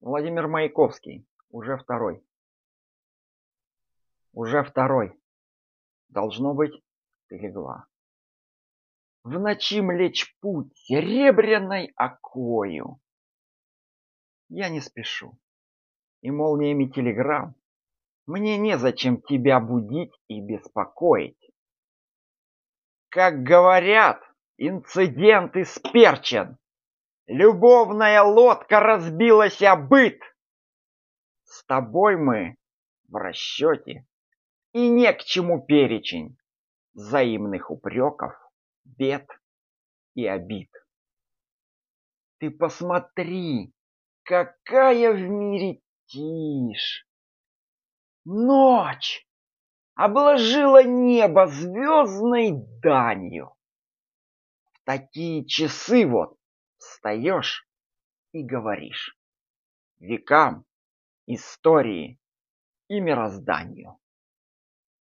Владимир Маяковский. Уже второй. Уже второй. Должно быть, ты легла. В ночи млечь путь серебряной окою. Я не спешу. И молниями телеграмм мне незачем тебя будить и беспокоить. Как говорят, инцидент исперчен. Любовная лодка разбилась о быт. С тобой мы в расчете, и не к чему перечень взаимных упреков, бед и обид. Ты посмотри, какая в мире тишь! Ночь обложила небо звездной данью. В такие часы вот встаешь и говоришь векам, истории и мирозданию.